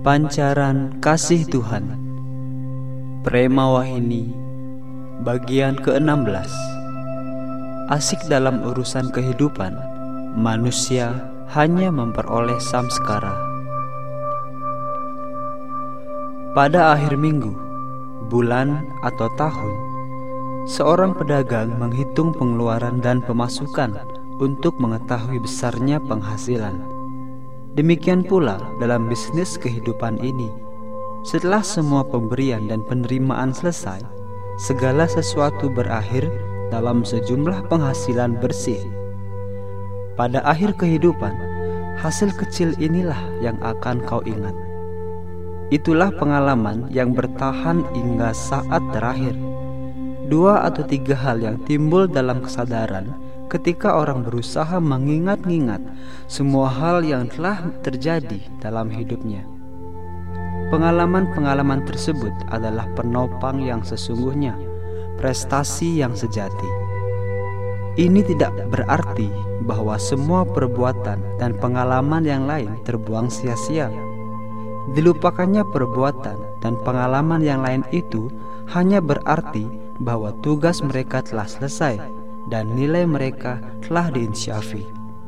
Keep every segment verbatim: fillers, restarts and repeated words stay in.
Pancaran Kasih Tuhan, Prema Wahini, bagian keenam belas. Asik dalam urusan kehidupan, manusia hanya memperoleh samskara. Pada akhir minggu, bulan atau tahun, seorang pedagang menghitung pengeluaran dan pemasukan untuk mengetahui besarnya penghasilan. Demikian pula dalam bisnis kehidupan ini. Setelah semua pemberian dan penerimaan selesai, segala sesuatu berakhir dalam sejumlah penghasilan bersih. Pada akhir kehidupan, hasil kecil inilah yang akan kau ingat. Itulah pengalaman yang bertahan hingga saat terakhir. Dua atau tiga hal yang timbul dalam kesadaran ketika orang berusaha mengingat-ingat semua hal yang telah terjadi dalam hidupnya. Pengalaman-pengalaman tersebut adalah penopang yang sesungguhnya, prestasi yang sejati. Ini tidak berarti bahwa semua perbuatan dan pengalaman yang lain terbuang sia-sia. Dilupakannya perbuatan dan pengalaman yang lain itu hanya berarti bahwa tugas mereka telah selesai dan nilai mereka telah diinsyafi.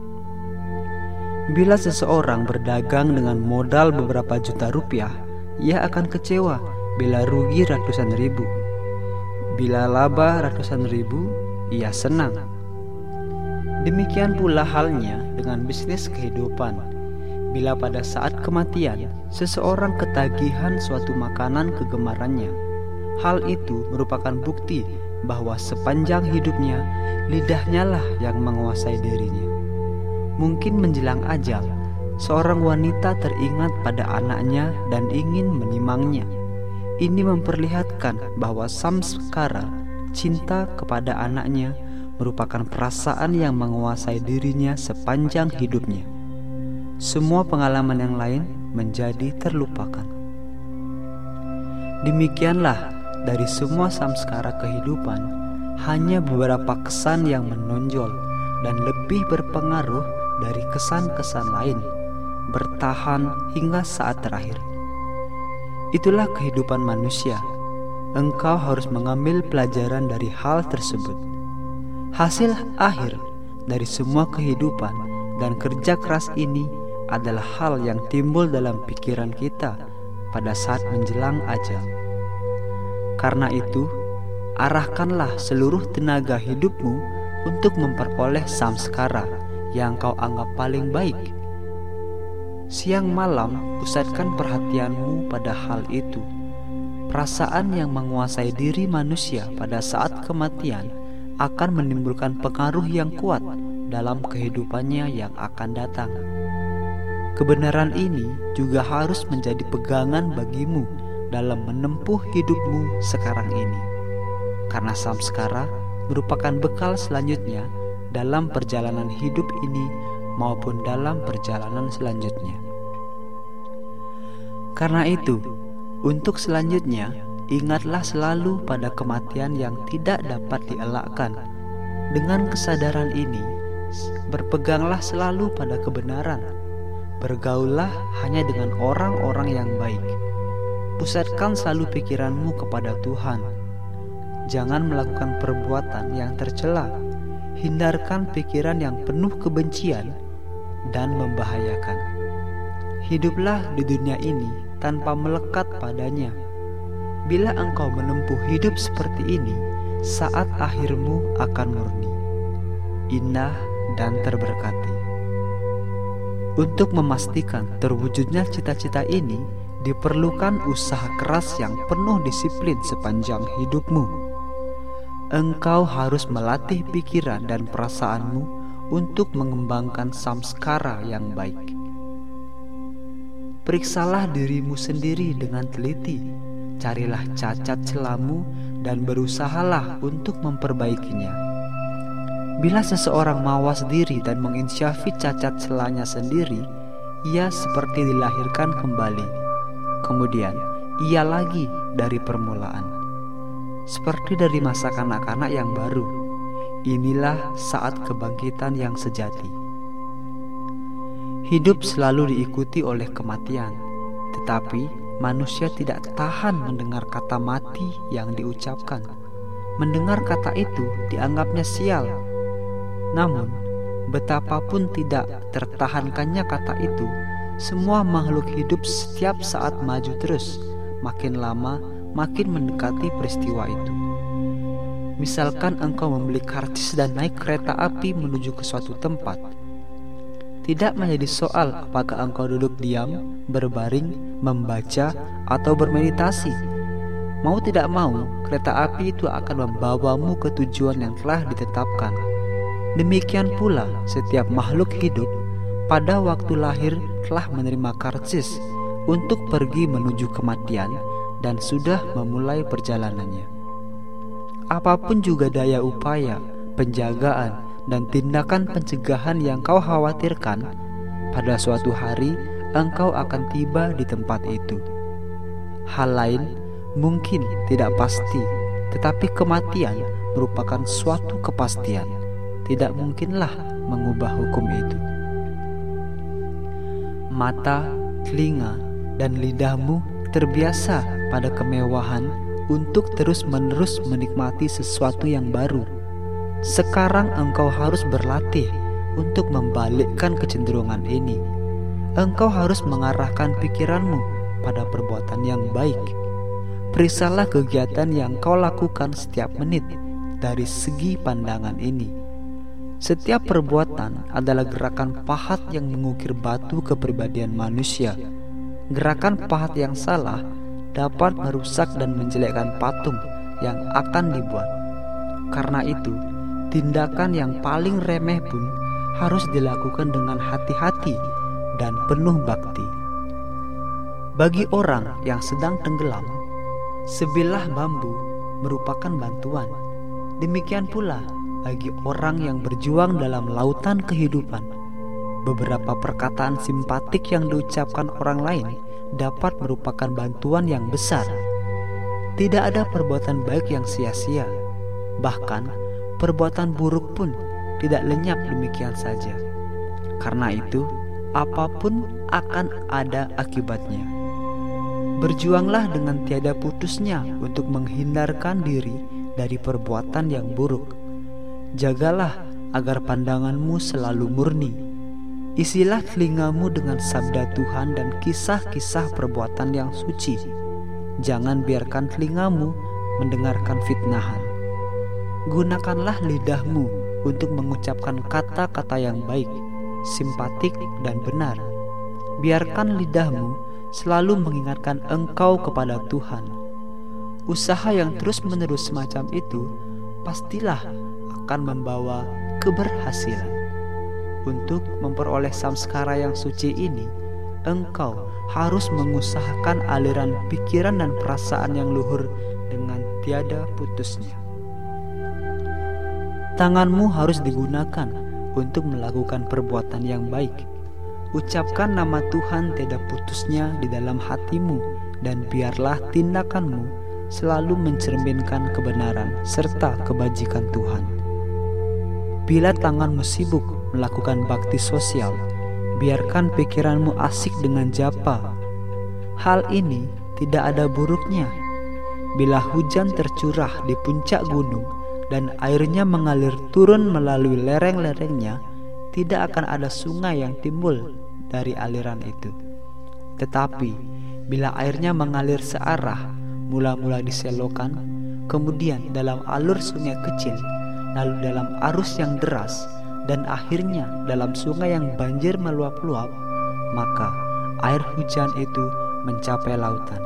Bila seseorang berdagang dengan modal beberapa juta rupiah, ia akan kecewa bila rugi ratusan ribu. Bila laba ratusan ribu, ia senang. Demikian pula halnya dengan bisnis kehidupan. Bila pada saat kematian, seseorang ketagihan suatu makanan kegemarannya, hal itu merupakan bukti bahwa sepanjang hidupnya, lidahnya lah yang menguasai dirinya. Mungkin menjelang ajal, seorang wanita teringat pada anaknya dan ingin menimangnya. Ini memperlihatkan bahwa samskara, cinta kepada anaknya, merupakan perasaan yang menguasai dirinya sepanjang hidupnya. Semua pengalaman yang lain menjadi terlupakan. Demikianlah dari semua samskara kehidupan, hanya beberapa kesan yang menonjol dan lebih berpengaruh dari kesan-kesan lain, bertahan hingga saat terakhir. Itulah kehidupan manusia. Engkau harus mengambil pelajaran dari hal tersebut. Hasil akhir dari semua kehidupan dan kerja keras ini adalah hal yang timbul dalam pikiran kita pada saat menjelang ajal. Karena itu, arahkanlah seluruh tenaga hidupmu untuk memperoleh samskara yang kau anggap paling baik. Siang malam, pusatkan perhatianmu pada hal itu. Perasaan yang menguasai diri manusia pada saat kematian akan menimbulkan pengaruh yang kuat dalam kehidupannya yang akan datang. Kebenaran ini juga harus menjadi pegangan bagimu dalam menempuh hidupmu sekarang ini, karena samskara merupakan bekal selanjutnya dalam perjalanan hidup ini maupun dalam perjalanan selanjutnya. Karena itu, untuk selanjutnya, ingatlah selalu pada kematian yang tidak dapat dielakkan. Dengan kesadaran ini, berpeganglah selalu pada kebenaran. Bergaullah hanya dengan orang-orang yang baik. Pusatkan selalu pikiranmu kepada Tuhan. Jangan melakukan perbuatan yang tercela. Hindarkan pikiran yang penuh kebencian dan membahayakan. Hiduplah di dunia ini tanpa melekat padanya. Bila engkau menempuh hidup seperti ini, saat akhirmu akan murni, indah dan terberkati. Untuk memastikan terwujudnya cita-cita ini, diperlukan usaha keras yang penuh disiplin sepanjang hidupmu. Engkau harus melatih pikiran dan perasaanmu untuk mengembangkan samskara yang baik. Periksalah dirimu sendiri dengan teliti. Carilah cacat celamu dan berusahalah untuk memperbaikinya. Bila seseorang mawas diri dan menginsyafi cacat celanya sendiri, ia seperti dilahirkan kembali. Kemudian, ia lagi dari permulaan, seperti dari masa kanak-kanak yang baru. Inilah saat kebangkitan yang sejati. Hidup selalu diikuti oleh kematian, Tetapi manusia tidak tahan mendengar kata mati yang diucapkan. Mendengar kata itu dianggapnya sial. Namun, betapapun tidak tertahankannya kata itu, semua makhluk hidup setiap saat maju terus, makin lama makin mendekati peristiwa itu. Misalkan engkau membeli karcis dan naik kereta api menuju ke suatu tempat. Tidak menjadi soal apakah engkau duduk diam, berbaring, membaca, atau bermeditasi. Mau tidak mau, kereta api itu akan membawamu ke tujuan yang telah ditetapkan. Demikian pula setiap makhluk hidup pada waktu lahir telah menerima karcis untuk pergi menuju kematian dan sudah memulai perjalanannya. Apapun juga daya upaya, penjagaan, dan tindakan pencegahan yang kau khawatirkan, pada suatu hari engkau akan tiba di tempat itu. Hal lain mungkin tidak pasti, tetapi kematian merupakan suatu kepastian. Tidak mungkinlah mengubah hukum itu. Mata, telinga, dan lidahmu terbiasa pada kemewahan untuk terus-menerus menikmati sesuatu yang baru. Sekarang engkau harus berlatih untuk membalikkan kecenderungan ini. Engkau harus mengarahkan pikiranmu pada perbuatan yang baik. Periksalah kegiatan yang kau lakukan setiap menit dari segi pandangan ini. Setiap perbuatan adalah gerakan pahat yang mengukir batu kepribadian manusia. Gerakan pahat yang salah dapat merusak dan menjelekkan patung yang akan dibuat. Karena itu, tindakan yang paling remeh pun harus dilakukan dengan hati-hati dan penuh bakti. Bagi orang yang sedang tenggelam, sebilah bambu merupakan bantuan. Demikian pula bagi orang yang berjuang dalam lautan kehidupan. Beberapa perkataan simpatik yang diucapkan orang lain dapat merupakan bantuan yang besar. Tidak ada perbuatan baik yang sia-sia. Bahkan perbuatan buruk pun tidak lenyap demikian saja. Karena itu, apapun akan ada akibatnya. Berjuanglah dengan tiada putusnya untuk menghindarkan diri dari perbuatan yang buruk. Jagalah agar pandanganmu selalu murni. Isilah telingamu dengan sabda Tuhan dan kisah-kisah perbuatan yang suci. Jangan biarkan telingamu mendengarkan fitnahan. Gunakanlah lidahmu untuk mengucapkan kata-kata yang baik, simpatik, dan benar. Biarkan lidahmu selalu mengingatkan engkau kepada Tuhan. Usaha yang terus-menerus semacam itu pastilah akan membawa keberhasilan. Untuk memperoleh samskara yang suci ini, engkau harus mengusahakan aliran pikiran dan perasaan yang luhur dengan tiada putusnya. Tanganmu harus digunakan untuk melakukan perbuatan yang baik. Ucapkan nama Tuhan tiada putusnya di dalam hatimu, dan biarlah tindakanmu selalu mencerminkan kebenaran serta kebajikan Tuhan. Bila tanganmu sibuk melakukan bakti sosial, biarkan pikiranmu asik dengan japa. Hal ini tidak ada buruknya. Bila hujan tercurah di puncak gunung dan airnya mengalir turun melalui lereng-lerengnya, tidak akan ada sungai yang timbul dari aliran itu. Tetapi bila airnya mengalir searah, mula-mula di selokan, kemudian dalam alur sungai kecil, lalu dalam arus yang deras, dan akhirnya dalam sungai yang banjir meluap-luap, maka air hujan itu mencapai lautan.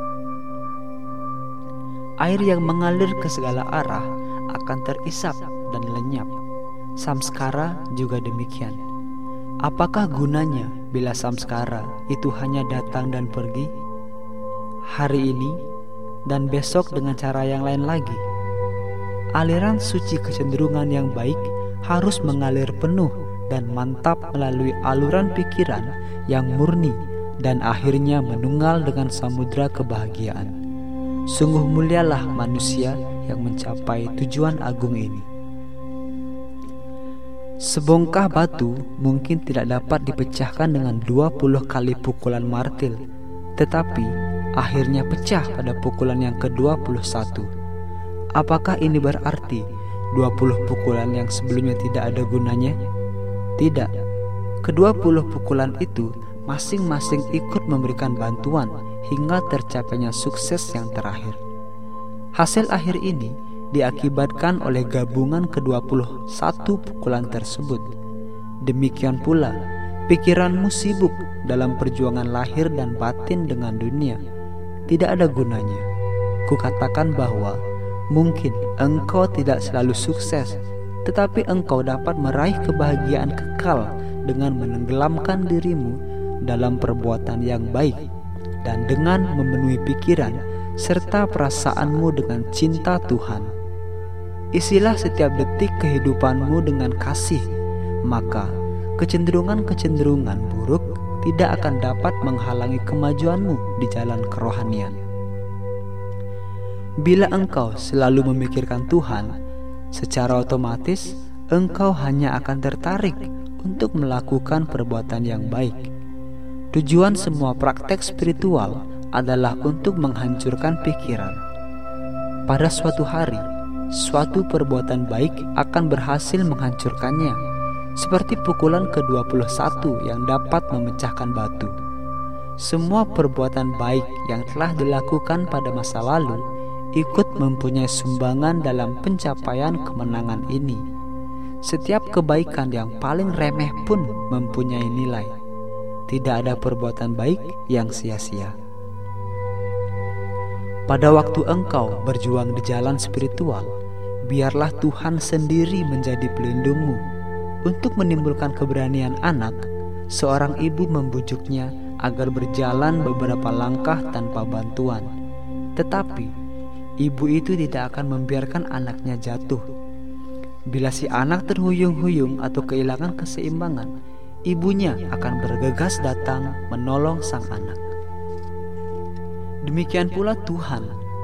Air yang mengalir ke segala arah akan terisap dan lenyap. Samskara juga demikian. Apakah gunanya bila samskara itu hanya datang dan pergi? Hari ini dan besok dengan cara yang lain lagi. Aliran suci kecenderungan yang baik harus mengalir penuh dan mantap melalui aluran pikiran yang murni dan akhirnya menunggal dengan samudra kebahagiaan. Sungguh mulialah manusia yang mencapai tujuan agung ini. Sebongkah batu mungkin tidak dapat dipecahkan dengan dua puluh kali pukulan martil, tetapi akhirnya pecah pada pukulan yang ke-dua puluh satu. Apakah ini berarti dua puluh pukulan yang sebelumnya tidak ada gunanya? Tidak. Kedua puluh pukulan itu masing-masing ikut memberikan bantuan hingga tercapainya sukses yang terakhir. Hasil akhir ini diakibatkan oleh gabungan kedua puluh satu pukulan tersebut. Demikian pula, pikiranmu sibuk dalam perjuangan lahir dan batin dengan dunia. Tidak ada gunanya. Kukatakan bahwa mungkin engkau tidak selalu sukses, tetapi engkau dapat meraih kebahagiaan kekal dengan menenggelamkan dirimu dalam perbuatan yang baik dan dengan memenuhi pikiran serta perasaanmu dengan cinta Tuhan. Isilah setiap detik kehidupanmu dengan kasih, maka kecenderungan-kecenderungan buruk tidak akan dapat menghalangi kemajuanmu di jalan kerohanian. Bila engkau selalu memikirkan Tuhan, secara otomatis engkau hanya akan tertarik untuk melakukan perbuatan yang baik. Tujuan semua praktek spiritual adalah untuk menghancurkan pikiran. Pada suatu hari, suatu perbuatan baik akan berhasil menghancurkannya, seperti pukulan ke-dua puluh satu yang dapat memecahkan batu. Semua perbuatan baik yang telah dilakukan pada masa lalu ikut mempunyai sumbangan dalam pencapaian kemenangan ini. Setiap kebaikan yang paling remeh pun mempunyai nilai. Tidak ada perbuatan baik yang sia-sia. Pada waktu engkau berjuang di jalan spiritual, biarlah Tuhan sendiri menjadi pelindungmu. Untuk menimbulkan keberanian anak, seorang ibu membujuknya agar berjalan beberapa langkah tanpa bantuan. Tetapi ibu itu tidak akan membiarkan anaknya jatuh. Bila si anak terhuyung-huyung atau kehilangan keseimbangan, ibunya akan bergegas datang menolong sang anak. Demikian pula Tuhan.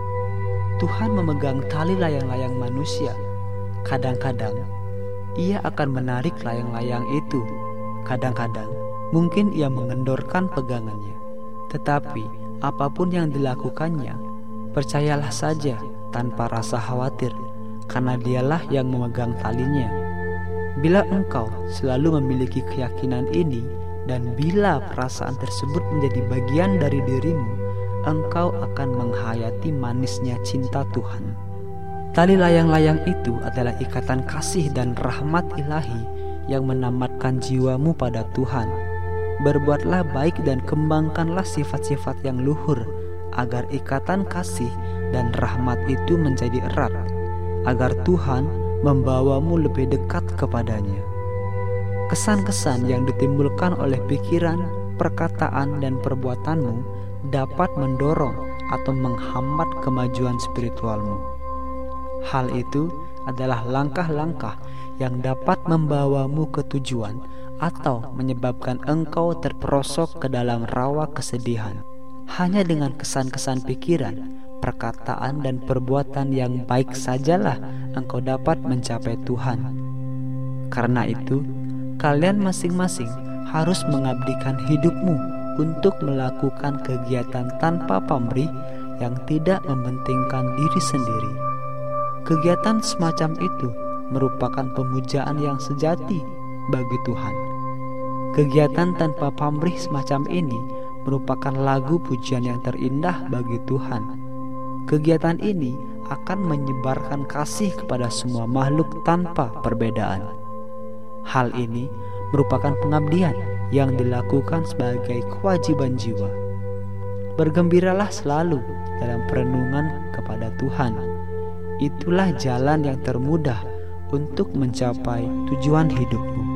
Tuhan memegang tali layang-layang manusia. Kadang-kadang Ia akan menarik layang-layang itu. Kadang-kadang mungkin Ia mengendorkan pegangannya. Tetapi apapun yang dilakukannya, percayalah saja tanpa rasa khawatir, karena Dialah yang memegang talinya. Bila engkau selalu memiliki keyakinan ini, dan bila perasaan tersebut menjadi bagian dari dirimu, engkau akan menghayati manisnya cinta Tuhan. Tali layang-layang itu adalah ikatan kasih dan rahmat ilahi yang menamatkan jiwamu pada Tuhan. Berbuatlah baik dan kembangkanlah sifat-sifat yang luhur, agar ikatan kasih dan rahmat itu menjadi erat, agar Tuhan membawamu lebih dekat kepadanya. Kesan-kesan yang ditimbulkan oleh pikiran, perkataan, dan perbuatanmu dapat mendorong atau menghambat kemajuan spiritualmu. Hal itu adalah langkah-langkah yang dapat membawamu ke tujuan atau menyebabkan engkau terperosok ke dalam rawa kesedihan. Hanya dengan kesan-kesan pikiran, perkataan, dan perbuatan yang baik sajalah engkau dapat mencapai Tuhan. Karena itu, kalian masing-masing harus mengabdikan hidupmu untuk melakukan kegiatan tanpa pamrih yang tidak mementingkan diri sendiri. Kegiatan semacam itu merupakan pemujaan yang sejati bagi Tuhan. Kegiatan tanpa pamrih semacam ini merupakan lagu pujian yang terindah bagi Tuhan. Kegiatan ini akan menyebarkan kasih kepada semua makhluk tanpa perbedaan. Hal ini merupakan pengabdian yang dilakukan sebagai kewajiban jiwa. Bergembiralah selalu dalam perenungan kepada Tuhan. Itulah jalan yang termudah untuk mencapai tujuan hidupmu.